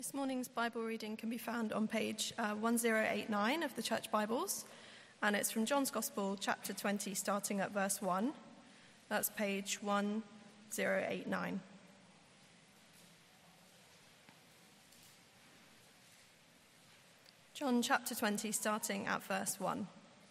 This morning's Bible reading can be found on page 1089 of the Church Bibles, and it's from John's Gospel, chapter 20, starting at verse 1. That's page 1089. John chapter 20, starting at verse 1.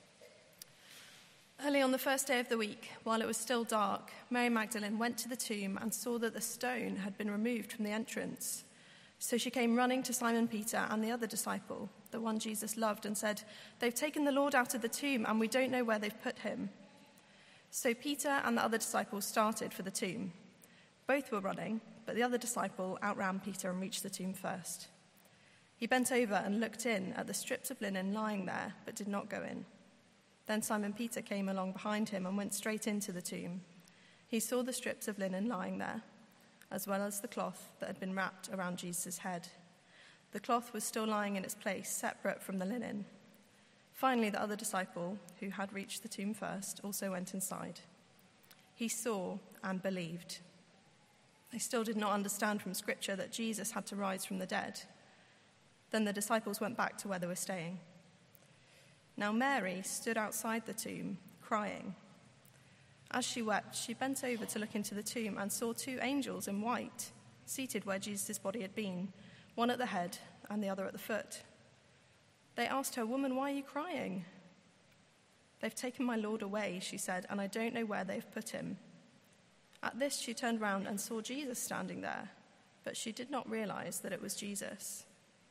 Early on the first day of the week, while it was still dark, Mary Magdalene went to the tomb and saw that the stone had been removed from the entrance. So she came running to Simon Peter and the other disciple, the one Jesus loved, and said, "They've taken the Lord out of the tomb, and we don't know where they've put him." So Peter and the other disciple started for the tomb. Both were running, but the other disciple outran Peter and reached the tomb first. He bent over and looked in at the strips of linen lying there, but did not go in. Then Simon Peter came along behind him and went straight into the tomb. He saw the strips of linen lying there, as well as the cloth that had been wrapped around Jesus' head. The cloth was still lying in its place, separate from the linen. Finally, the other disciple, who had reached the tomb first, also went inside. He saw and believed. They still did not understand from Scripture that Jesus had to rise from the dead. Then the disciples went back to where they were staying. Now Mary stood outside the tomb, crying. As she wept, she bent over to look into the tomb and saw two angels in white, seated where Jesus' body had been, one at the head and the other at the foot. They asked her, "Woman, why are you crying?" "They've taken my Lord away," she said, "and I don't know where they've put him." At this, she turned round and saw Jesus standing there, but she did not realize that it was Jesus.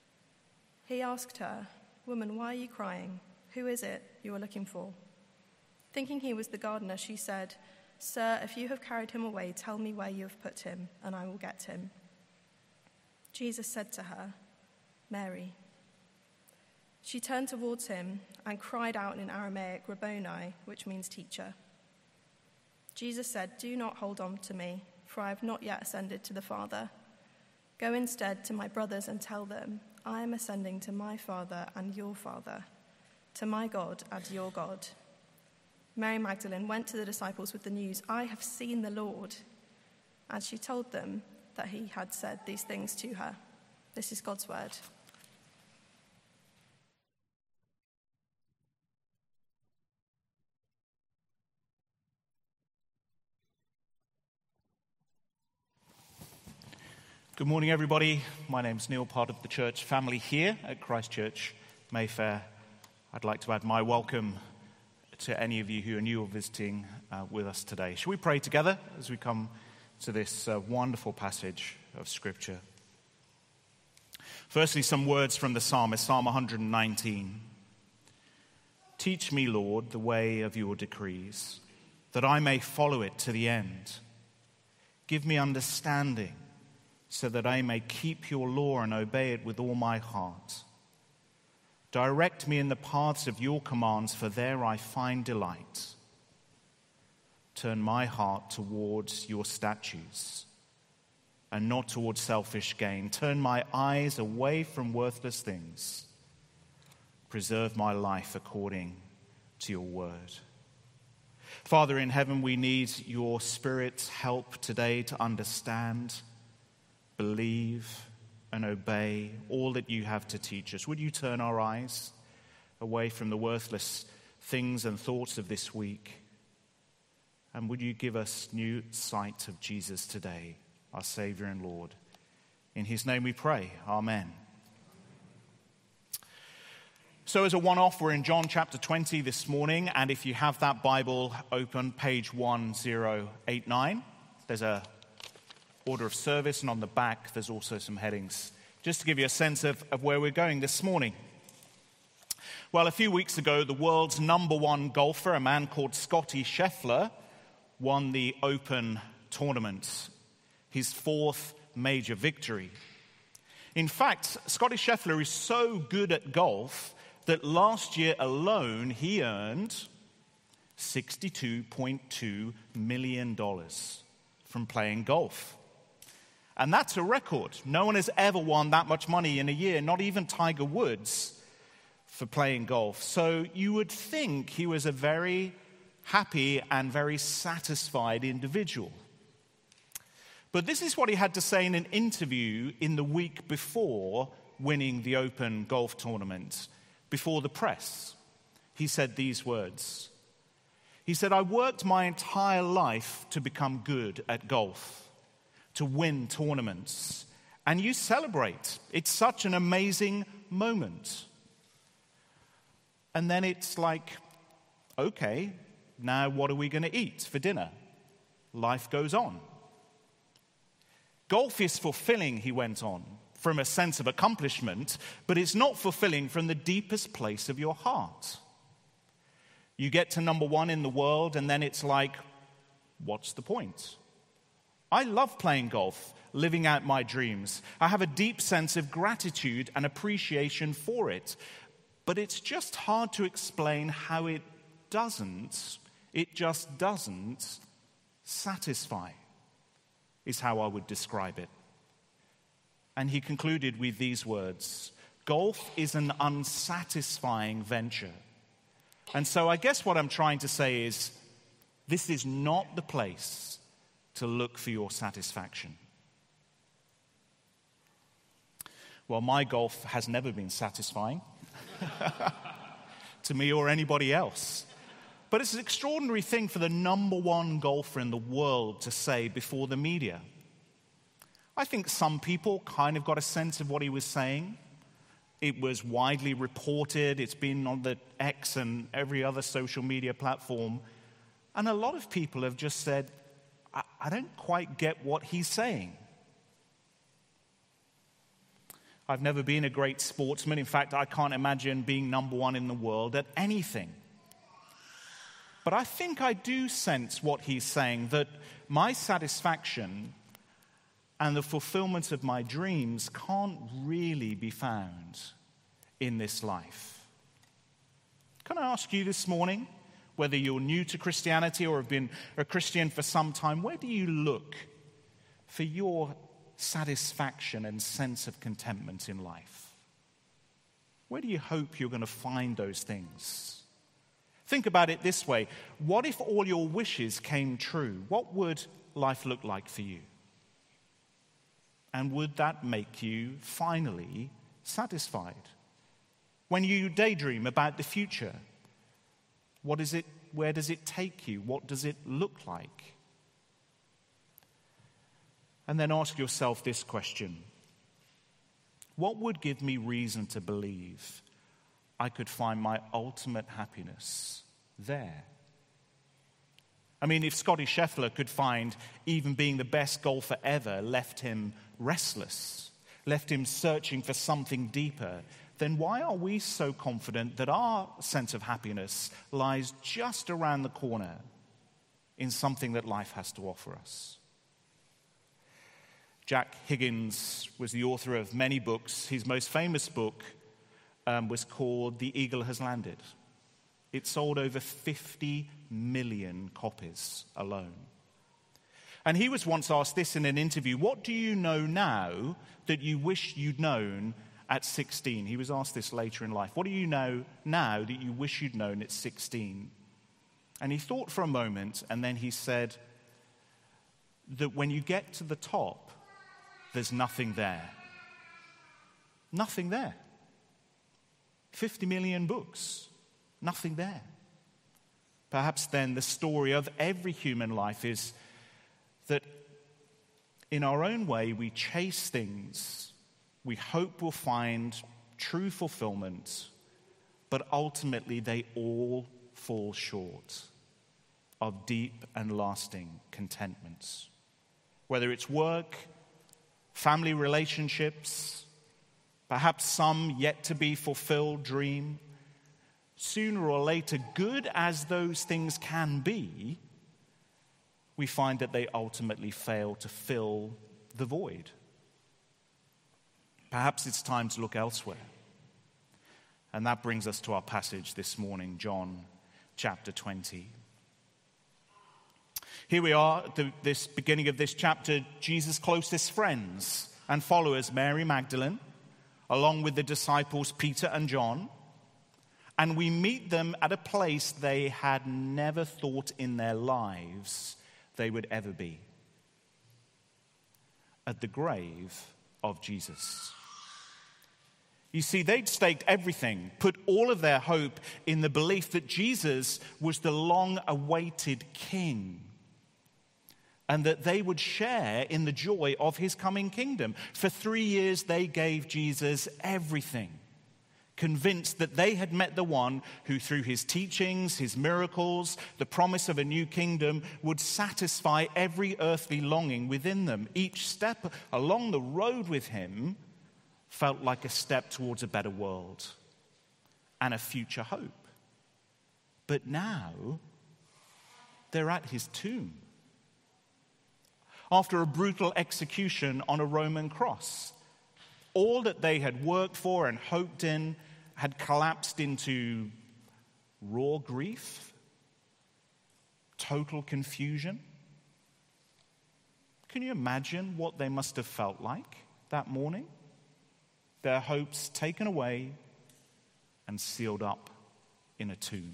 He asked her, "Woman, why are you crying? Who is it you are looking for?" Thinking he was the gardener, she said, "Sir, if you have carried him away, tell me where you have put him, and I will get him." Jesus said to her, "Mary." She turned towards him and cried out in Aramaic, "Rabboni," which means teacher. Jesus said, "Do not hold on to me, for I have not yet ascended to the Father. Go instead to my brothers and tell them, I am ascending to my Father and your Father, to my God and your God." Mary Magdalene went to the disciples with the news, "I have seen the Lord." And she told them that he had said these things to her. This is God's word. Good morning, everybody. My name's Neil, part of the church family here at Christ Church, Mayfair. I'd like to add my welcome to any of you who are new or visiting with us today. Shall we pray together as we come to this wonderful passage of Scripture? Firstly, some words from the psalmist, Psalm 119. "Teach me, Lord, the way of your decrees, that I may follow it to the end. Give me understanding, so that I may keep your law and obey it with all my heart. Direct me in the paths of your commands, for there I find delight. Turn my heart towards your statutes and not towards selfish gain. Turn my eyes away from worthless things. Preserve my life according to your word." Father in heaven, we need your Spirit's help today to understand, believe, and obey all that you have to teach us. Would you turn our eyes away from the worthless things and thoughts of this week? And would you give us new sight of Jesus today, our Savior and Lord? In his name we pray. Amen. So as a one-off, we're in John chapter 20 this morning, and if you have that Bible open, page 1089, there's a order of service, and on the back there's also some headings, just to give you a sense of where we're going this morning. Well, a few weeks ago, the world's number one golfer, a man called Scottie Scheffler, won the Open tournament, his fourth major victory. In fact, Scottie Scheffler is so good at golf that last year alone he earned $62.2 million from playing golf. And that's a record. No one has ever won that much money in a year, not even Tiger Woods, for playing golf. So you would think he was a very happy and very satisfied individual. But this is what he had to say in an interview in the week before winning the Open golf tournament, before the press. He said these words. He said, "I worked my entire life to become good at golf, to win tournaments. And you celebrate. It's such an amazing moment. And then it's like, okay, now what are we going to eat for dinner? Life goes on. Golf is fulfilling," he went on, "from a sense of accomplishment, but it's not fulfilling from the deepest place of your heart. You get to number one in the world, and then it's like, what's the point? I love playing golf, living out my dreams. I have a deep sense of gratitude and appreciation for it, but it's just hard to explain how it just doesn't satisfy, is how I would describe it." And he concluded with these words, "Golf is an unsatisfying venture." And so I guess what I'm trying to say is, this is not the place to look for your satisfaction. Well, my golf has never been satisfying to me or anybody else. But it's an extraordinary thing for the number one golfer in the world to say before the media. I think some people kind of got a sense of what he was saying. It was widely reported. It's been on the X and every other social media platform. And a lot of people have just said, I don't quite get what he's saying. I've never been a great sportsman. In fact, I can't imagine being number one in the world at anything. But I think I do sense what he's saying, that my satisfaction and the fulfillment of my dreams can't really be found in this life. Can I ask you this morning, whether you're new to Christianity or have been a Christian for some time, where do you look for your satisfaction and sense of contentment in life? Where do you hope you're going to find those things? Think about it this way. What if all your wishes came true? What would life look like for you? And would that make you finally satisfied? When you daydream about the future, where does it take you? What does it look like? And then ask yourself this question. What would give me reason to believe I could find my ultimate happiness there? I mean, if Scotty Scheffler could find even being the best golfer ever left him restless, left him searching for something deeper, then why are we so confident that our sense of happiness lies just around the corner in something that life has to offer us? Jack Higgins was the author of many books. His most famous book was called The Eagle Has Landed. It sold over 50 million copies alone. And he was once asked this in an interview, what do you know now that you wish you'd known at 16? He was asked this later in life. What do you know now that you wish you'd known at 16? And he thought for a moment, and then he said that when you get to the top, there's nothing there. Nothing there. 50 million books, nothing there. Perhaps then the story of every human life is that in our own way we chase things we hope we'll find true fulfillment, but ultimately they all fall short of deep and lasting contentment. Whether it's work, family relationships, perhaps some yet to be fulfilled dream, sooner or later, good as those things can be, we find that they ultimately fail to fill the void. Perhaps it's time to look elsewhere. And that brings us to our passage this morning, John chapter 20. Here we are at this beginning of this chapter, Jesus' closest friends and followers, Mary Magdalene, along with the disciples Peter and John. And we meet them at a place they had never thought in their lives they would ever be. at the grave of Jesus. You see, they'd staked everything, put all of their hope in the belief that Jesus was the long-awaited king, and that they would share in the joy of his coming kingdom. For 3 years, they gave Jesus everything, convinced that they had met the one who, through his teachings, his miracles, the promise of a new kingdom, would satisfy every earthly longing within them. Each step along the road with him felt like a step towards a better world and a future hope. But now, they're at his tomb, after a brutal execution on a Roman cross. All that they had worked for and hoped in had collapsed into raw grief, total confusion. Can you imagine what they must have felt like that morning? Their hopes taken away and sealed up in a tomb.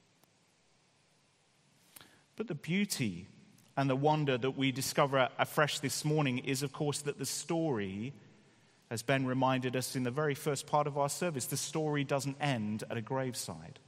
But the beauty and the wonder that we discover afresh this morning is, of course, that the story, as Ben reminded us in the very first part of our service, the story doesn't end at a graveside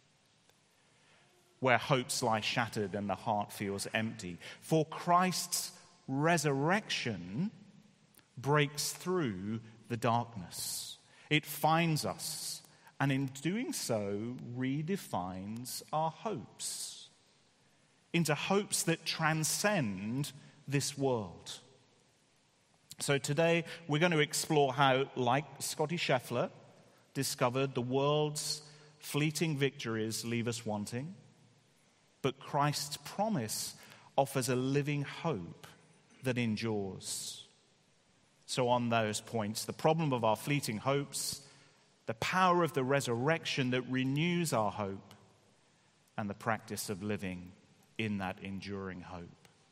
where hopes lie shattered and the heart feels empty. For Christ's resurrection breaks through the darkness. It finds us, and in doing so, redefines our hopes into hopes that transcend this world. So today, we're going to explore how, like Scotty Scheffler, discovered the world's fleeting victories leave us wanting, but Christ's promise offers a living hope that endures. So on those points, the problem of our fleeting hopes, the power of the resurrection that renews our hope, and the practice of living in that enduring hope.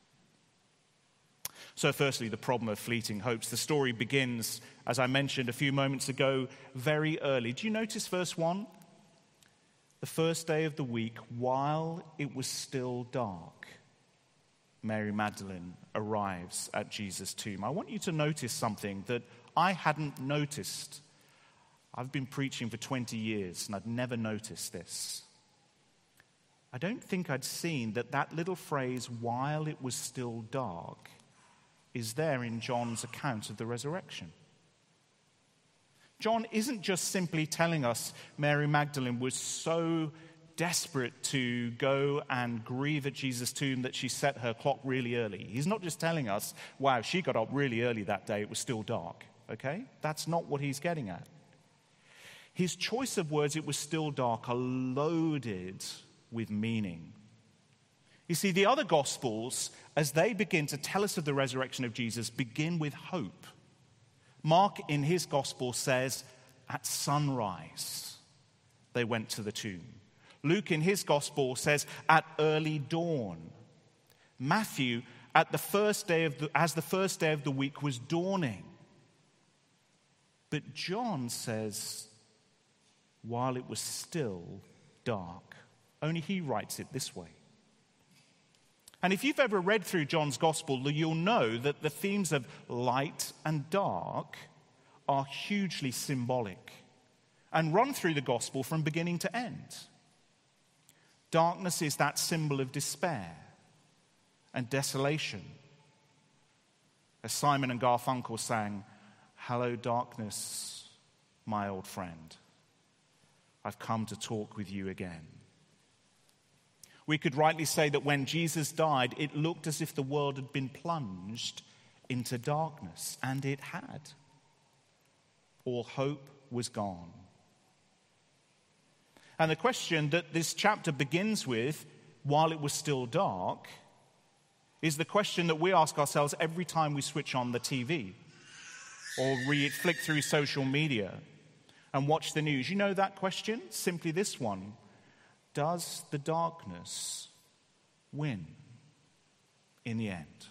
So firstly, the problem of fleeting hopes. The story begins, as I mentioned a few moments ago, very early. Do you notice verse 1? The first day of the week, while it was still dark, Mary Magdalene arrives at Jesus' tomb. I want you to notice something that I hadn't noticed. I've been preaching for 20 years and I'd never noticed this. I don't think I'd seen that little phrase, while it was still dark, is there in John's account of the resurrection. John isn't just simply telling us Mary Magdalene was so desperate to go and grieve at Jesus' tomb that she set her clock really early. He's not just telling us, wow, she got up really early that day, it was still dark, okay? That's not what he's getting at. His choice of words, it was still dark, are loaded with meaning. You see, the other Gospels, as they begin to tell us of the resurrection of Jesus, begin with hope. Mark, in his Gospel, says, at sunrise, they went to the tomb. Luke, in his Gospel, says, at early dawn. Matthew, as the first day of the week was dawning. But John says, while it was still dark. Only he writes it this way. And if you've ever read through John's Gospel, you'll know that the themes of light and dark are hugely symbolic and run through the Gospel from beginning to end. Darkness is that symbol of despair and desolation. As Simon and Garfunkel sang, "Hello, darkness, my old friend. I've come to talk with you again." We could rightly say that when Jesus died, it looked as if the world had been plunged into darkness, and it had. All hope was gone. And the question that this chapter begins with, while it was still dark, is the question that we ask ourselves every time we switch on the TV or flick through social media and watch the news. You know that question? Simply this one. Does the darkness win in the end?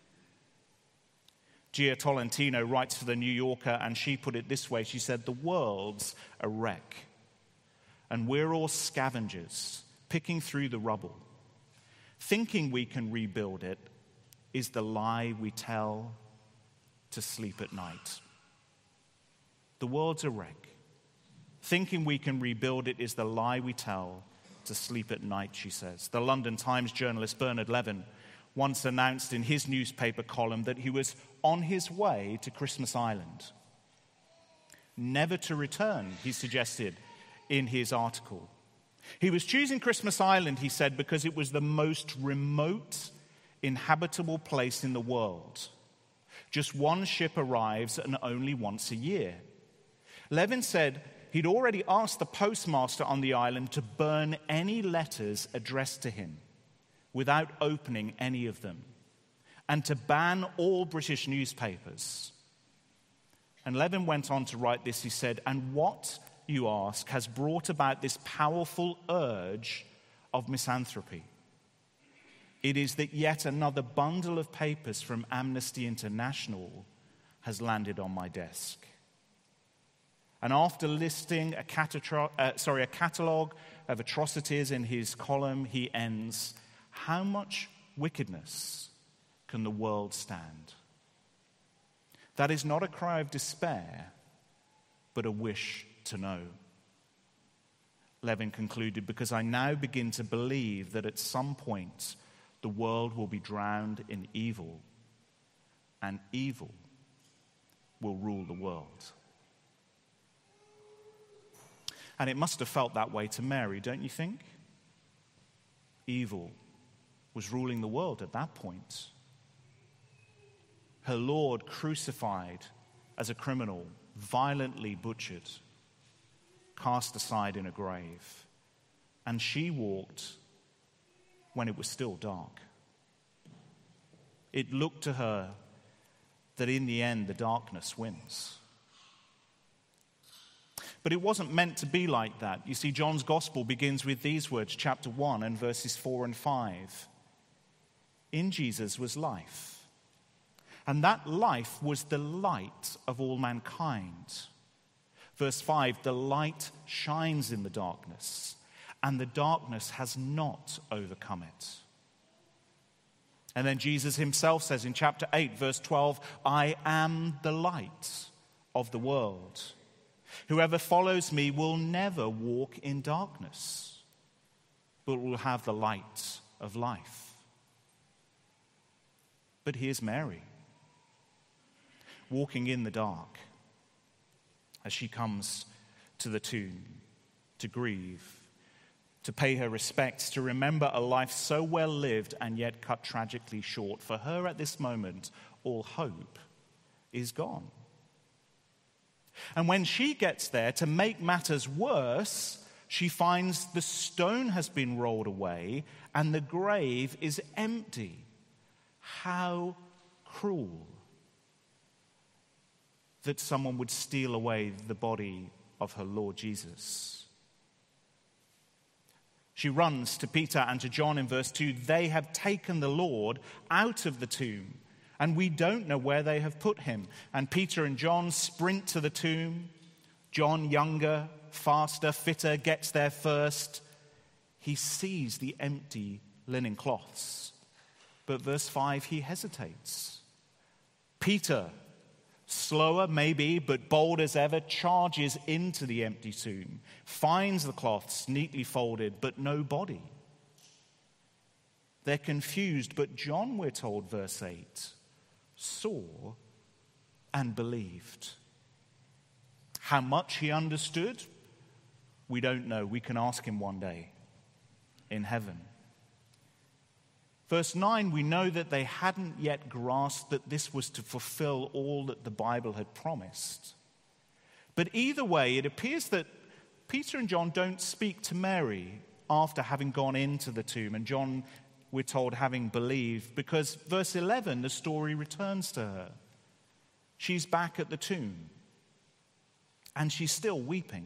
Gia Tolentino writes for The New Yorker, and she put it this way. She said, the world's a wreck, and we're all scavengers picking through the rubble. Thinking we can rebuild it is the lie we tell to sleep at night. The world's a wreck. Thinking we can rebuild it is the lie we tell to sleep at night, she says. The London Times journalist Bernard Levin once announced in his newspaper column that he was on his way to Christmas Island. Never to return, he suggested in his article. He was choosing Christmas Island, he said, because it was the most remote, inhabitable place in the world. Just one ship arrives and only once a year. Levin said he'd already asked the postmaster on the island to burn any letters addressed to him without opening any of them, and to ban all British newspapers. And Levin went on to write this. He said, "And what, you ask, has brought about this powerful urge of misanthropy? It is that yet another bundle of papers from Amnesty International has landed on my desk. And after listing a catalogue of atrocities in his column, he ends, 'How much wickedness can the world stand?' That is not a cry of despair, but a wish to know." Levin concluded, "Because I now begin to believe that at some point the world will be drowned in evil, and evil will rule the world." And it must have felt that way to Mary, don't you think? Evil was ruling the world at that point. Her Lord crucified as a criminal, violently butchered, cast aside in a grave. And she walked when it was still dark. It looked to her that in the end the darkness wins. But it wasn't meant to be like that. You see, John's Gospel begins with these words, chapter 1 and verses 4 and 5. In Jesus was life, and that life was the light of all mankind. Verse 5, the light shines in the darkness, and the darkness has not overcome it. And then Jesus himself says in chapter 8, verse 12, I am the light of the world. Whoever follows me will never walk in darkness, but will have the light of life. But here's Mary, walking in the dark as she comes to the tomb to grieve, to pay her respects, to remember a life so well lived and yet cut tragically short. For her at this moment, all hope is gone. And when she gets there, to make matters worse, she finds the stone has been rolled away and the grave is empty. How cruel that someone would steal away the body of her Lord Jesus. She runs to Peter and to John in verse 2. They have taken the Lord out of the tomb, and we don't know where they have put him. And Peter and John sprint to the tomb. John, younger, faster, fitter, gets there first. He sees the empty linen cloths. But verse 5, he hesitates. Peter, slower maybe, but bold as ever, charges into the empty tomb, finds the cloths neatly folded, but no body. They're confused, but John, we're told, verse 8, saw and believed. How much he understood, we don't know. We can ask him one day in heaven. Verse 9, we know that they hadn't yet grasped that this was to fulfill all that the Bible had promised. But either way, it appears that Peter and John don't speak to Mary after having gone into the tomb, and John, we're told, having believed, because verse 11, the story returns to her. She's back at the tomb, and she's still weeping.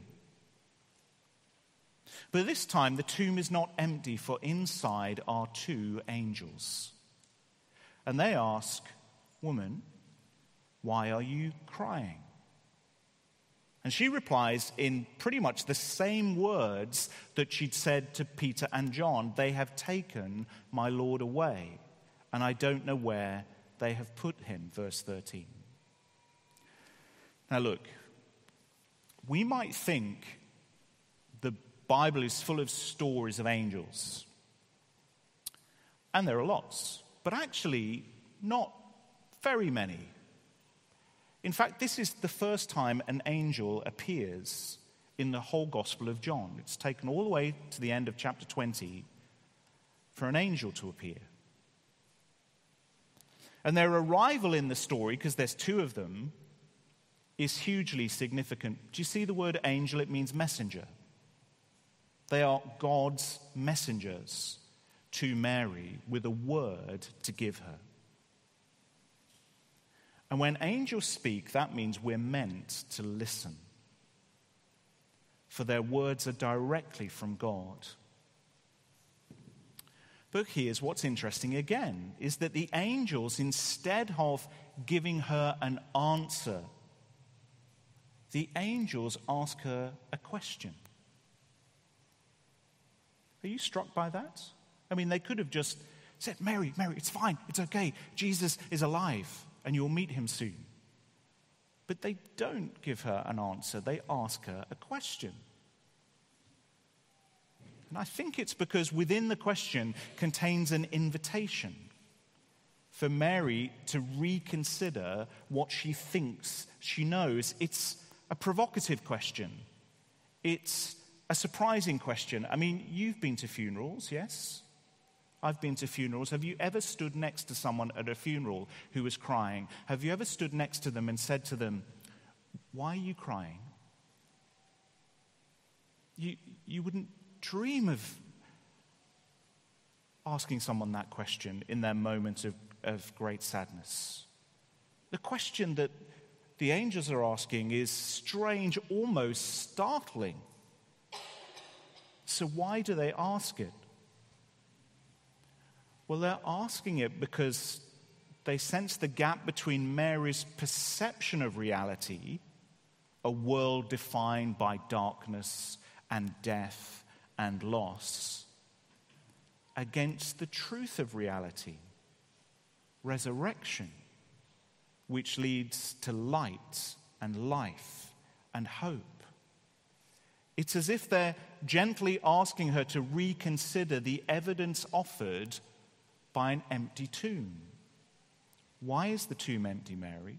But this time, the tomb is not empty, for inside are two angels. And they ask, Woman, why are you crying? And she replies in pretty much the same words that she'd said to Peter and John. They have taken my Lord away, and I don't know where they have put him, verse 13. Now look, we might think the Bible is full of stories of angels. And there are lots, but actually not very many. In fact, this is the first time an angel appears in the whole Gospel of John. It's taken all the way to the end of chapter 20 for an angel to appear. And their arrival in the story, because there's two of them, is hugely significant. Do you see the word angel? It means messenger. They are God's messengers to Mary with a word to give her. And when angels speak, that means we're meant to listen. For their words are directly from God. But here's what's interesting again, is that the angels, instead of giving her an answer, the angels ask her a question. Are you struck by that? I mean, they could have just said, Mary, it's fine, it's okay. Jesus is alive and you'll meet him soon. But they don't give her an answer. They ask her a question. And I think it's because within the question contains an invitation for Mary to reconsider what she thinks she knows. It's a provocative question. It's a surprising question. I mean, you've been to funerals, yes? I've been to funerals. Have you ever stood next to someone at a funeral who was crying? Have you ever stood next to them and said to them, why are you crying? You wouldn't dream of asking someone that question in their moment of great sadness. The question that the angels are asking is strange, almost startling. So why do they ask it? Well, they're asking it because they sense the gap between Mary's perception of reality, a world defined by darkness and death and loss, against the truth of reality, resurrection, which leads to light and life and hope. It's as if they're gently asking her to reconsider the evidence offered by an empty tomb. Why is the tomb empty, Mary?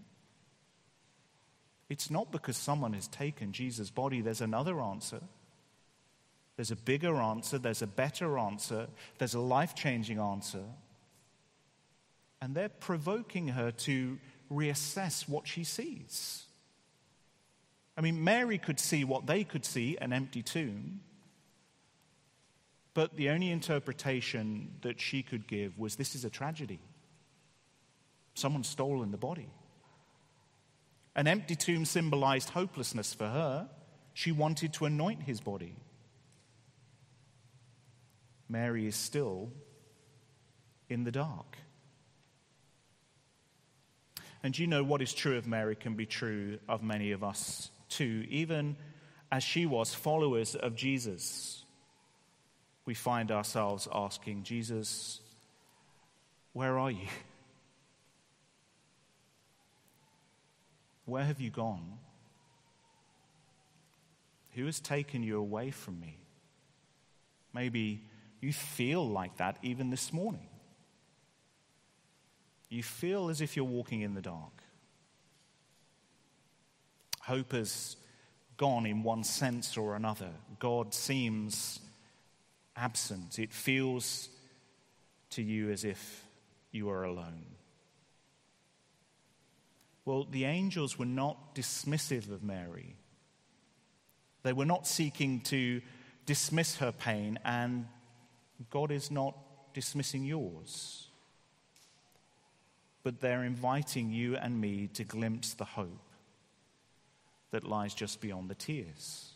It's not because someone has taken Jesus' body. There's another answer. There's a bigger answer. There's a better answer. There's a life-changing answer. And they're provoking her to reassess what she sees. I mean, Mary could see what they could see, an empty tomb. But the only interpretation that she could give was, this is a tragedy. Someone's stolen the body. An empty tomb symbolized hopelessness for her. She wanted to anoint his body. Mary is still in the dark. And you know, what is true of Mary can be true of many of us too. Even as she was followers of Jesus, we find ourselves asking, Jesus, where are you? Where have you gone? Who has taken you away from me? Maybe you feel like that even this morning. You feel as if you're walking in the dark. Hope has gone in one sense or another. God seems absent. It feels to you as if you are alone. Well, the angels were not dismissive of Mary. They were not seeking to dismiss her pain, and God is not dismissing yours. But they're inviting you and me to glimpse the hope that lies just beyond the tears.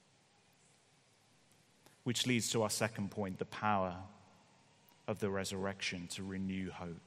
Which leads to our second point, the power of the resurrection to renew hope.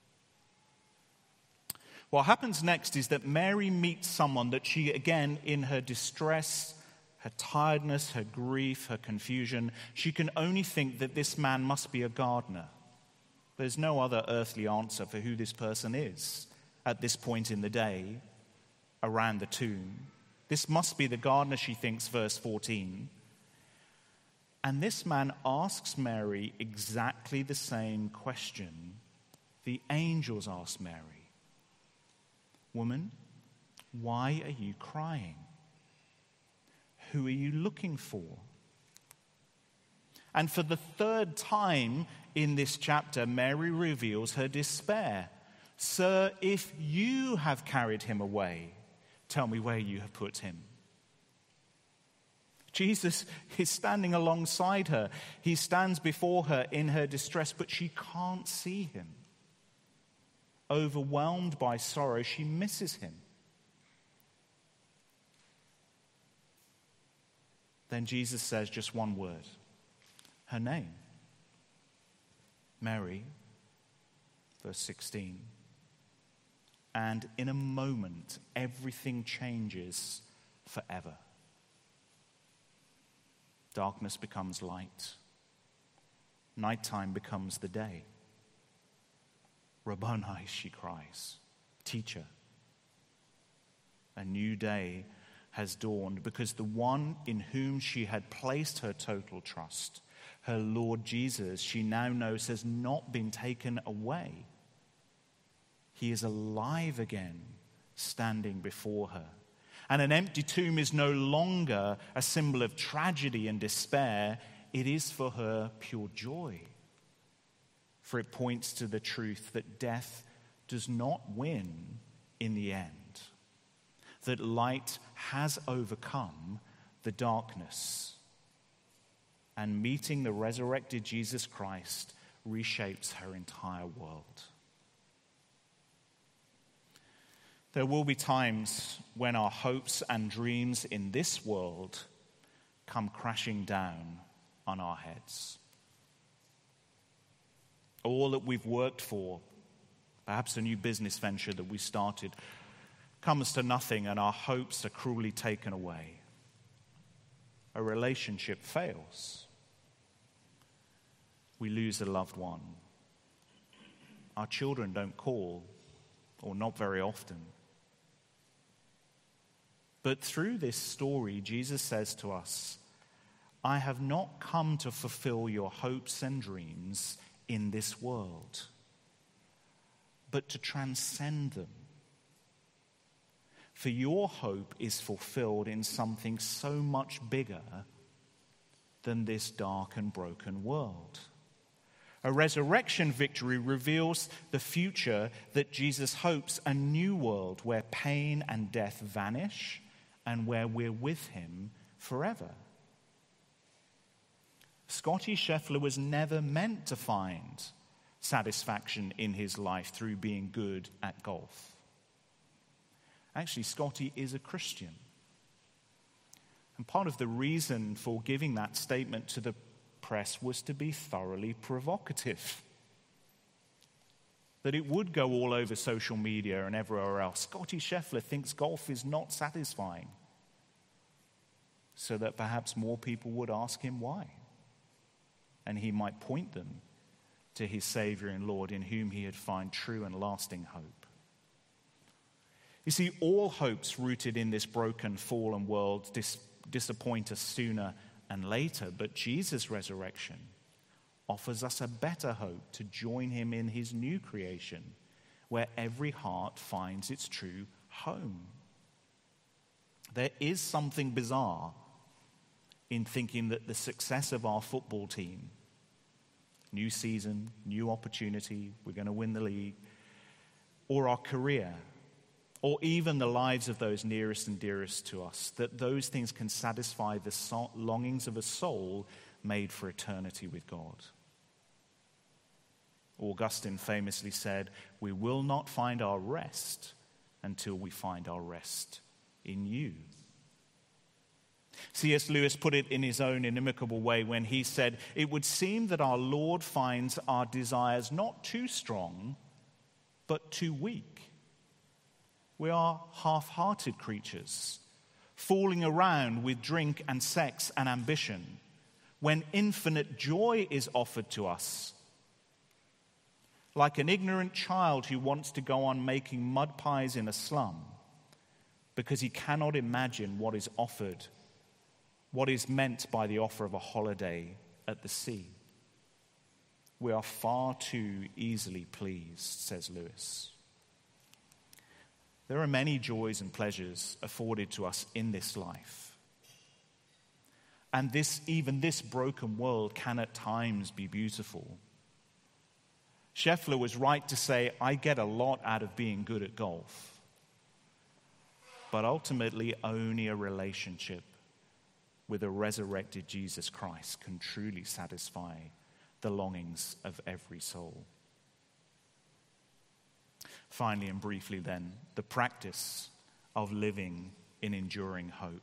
What happens next is that Mary meets someone that she, again, in her distress, her tiredness, her grief, her confusion, she can only think that this man must be a gardener. There's no other earthly answer for who this person is at this point in the day. around the tomb. This must be the gardener, she thinks, verse 14. And this man asks Mary exactly the same question the angels asked Mary. Woman, why are you crying? Who are you looking for? And for the third time in this chapter, Mary reveals her despair. Sir, if you have carried him away, tell me where you have put him. Jesus is standing alongside her. He stands before her in her distress, but she can't see him. Overwhelmed by sorrow, she misses him. Then Jesus says just one word, her name, Mary, verse 16. And in a moment, everything changes forever. Darkness becomes light. Nighttime becomes the day. Rabboni, she cries, teacher. A new day has dawned because the one in whom she had placed her total trust, her Lord Jesus, she now knows has not been taken away. He is alive again, standing before her. And an empty tomb is no longer a symbol of tragedy and despair. It is for her pure joy. For it points to the truth that death does not win in the end. That light has overcome the darkness. And meeting the resurrected Jesus Christ reshapes her entire world. There will be times when our hopes and dreams in this world come crashing down on our heads. All that we've worked for, perhaps a new business venture that we started, comes to nothing and our hopes are cruelly taken away. A relationship fails. We lose a loved one. Our children don't call, or not very often. But through this story, Jesus says to us, I have not come to fulfill your hopes and dreams in this world, but to transcend them. For your hope is fulfilled in something so much bigger than this dark and broken world. A resurrection victory reveals the future that Jesus hopes, a new world where pain and death vanish and where we're with him forever. Scotty Scheffler was never meant to find satisfaction in his life through being good at golf. Actually, Scotty is a Christian. And part of the reason for giving that statement to the press was to be thoroughly provocative. That it would go all over social media and everywhere else. Scotty Scheffler thinks golf is not satisfying. So that perhaps more people would ask him why. And he might point them to his Savior and Lord in whom he had found true and lasting hope. You see, all hopes rooted in this broken, fallen world disappoint us sooner and later, but Jesus' resurrection offers us a better hope to join him in his new creation, where every heart finds its true home. There is something bizarre in thinking that the success of our football team, new season, new opportunity, we're going to win the league, or our career, or even the lives of those nearest and dearest to us, that those things can satisfy the longings of a soul made for eternity with God. Augustine famously said, "We will not find our rest until we find our rest in you." C.S. Lewis put it in his own inimitable way when he said, "It would seem that our Lord finds our desires not too strong, but too weak. We are half-hearted creatures, fooling around with drink and sex and ambition, when infinite joy is offered to us. Like an ignorant child who wants to go on making mud pies in a slum, because he cannot imagine what is offered, what is meant by the offer of a holiday at the sea. We are far too easily pleased, says Lewis. There are many joys and pleasures afforded to us in this life. And even this broken world can at times be beautiful. Scheffler was right to say, I get a lot out of being good at golf. But ultimately, only a relationship with a resurrected Jesus Christ can truly satisfy the longings of every soul. Finally and briefly then, the practice of living in enduring hope.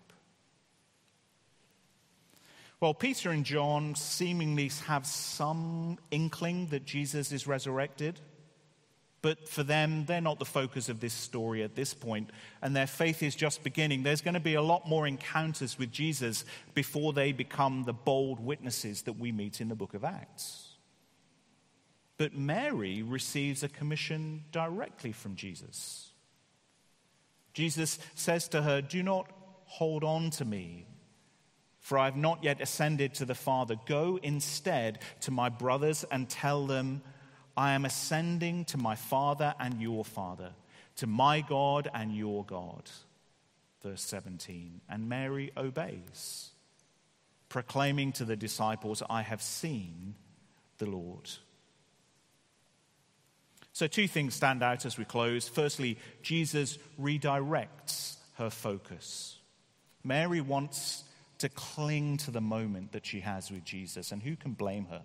Well, Peter and John seemingly have some inkling that Jesus is resurrected, but for them, they're not the focus of this story at this point, and their faith is just beginning. There's going to be a lot more encounters with Jesus before they become the bold witnesses that we meet in the book of Acts. But Mary receives a commission directly from Jesus. Jesus says to her, "Do not hold on to me, for I have not yet ascended to the Father. Go instead to my brothers and tell them, I am ascending to my Father and your Father, to my God and your God." Verse 17. And Mary obeys, proclaiming to the disciples, "I have seen the Lord." So two things stand out as we close. Firstly, Jesus redirects her focus. Mary wants to cling to the moment that she has with Jesus, and who can blame her?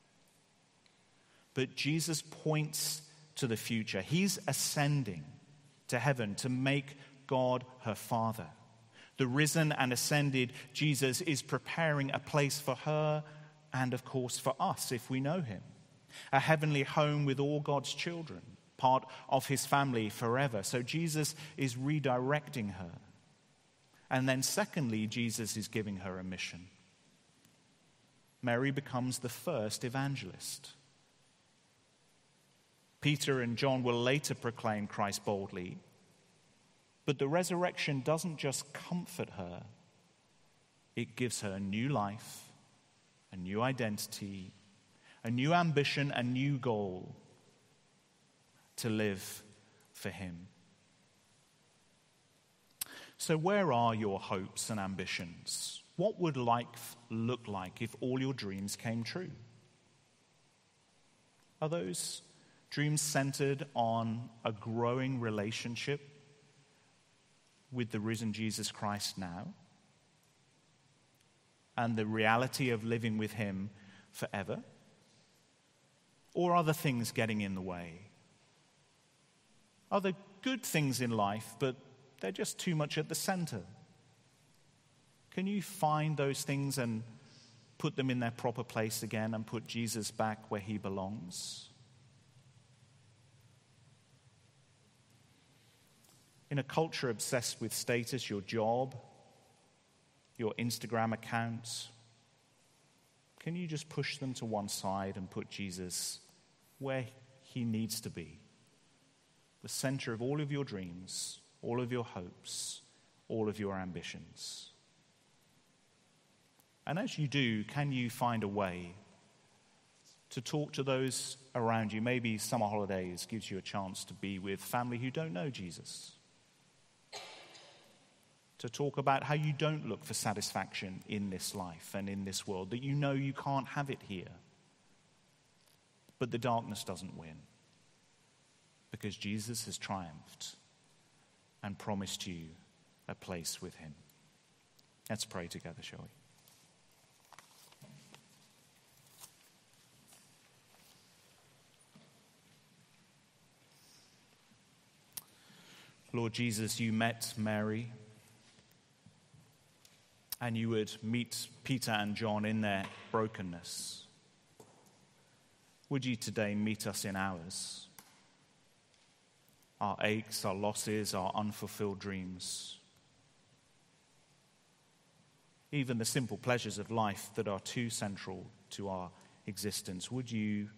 But Jesus points to the future. He's ascending to heaven to make God her Father. The risen and ascended Jesus is preparing a place for her and, of course, for us if we know him. A heavenly home with all God's children, part of his family forever. So Jesus is redirecting her. And then secondly, Jesus is giving her a mission. Mary becomes the first evangelist. Peter and John will later proclaim Christ boldly, but the resurrection doesn't just comfort her, it gives her a new life, a new identity, a new ambition, a new goal to live for him. So where are your hopes and ambitions? What would life look like if all your dreams came true? Are those dreams centered on a growing relationship with the risen Jesus Christ now and the reality of living with him forever? Or are the things getting in the way? Are there good things in life, but they're just too much at the center? Can you find those things and put them in their proper place again and put Jesus back where he belongs? In a culture obsessed with status, your job, your Instagram accounts, can you just push them to one side and put Jesus where he needs to be? The center of all of your dreams, all of your hopes, all of your ambitions. And as you do, can you find a way to talk to those around you? Maybe summer holidays gives you a chance to be with family who don't know Jesus. To talk about how you don't look for satisfaction in this life and in this world, that you know you can't have it here. But the darkness doesn't win, because Jesus has triumphed and promised you a place with him. Let's pray together, shall we? Lord Jesus, you met Mary, and you would meet Peter and John in their brokenness. Would you today meet us in ours? Our aches, our losses, our unfulfilled dreams. Even the simple pleasures of life that are too central to our existence. Would you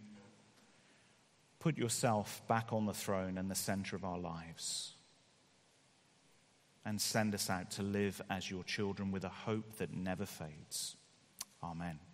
put yourself back on the throne and the center of our lives? and send us out to live as your children with a hope that never fades. Amen.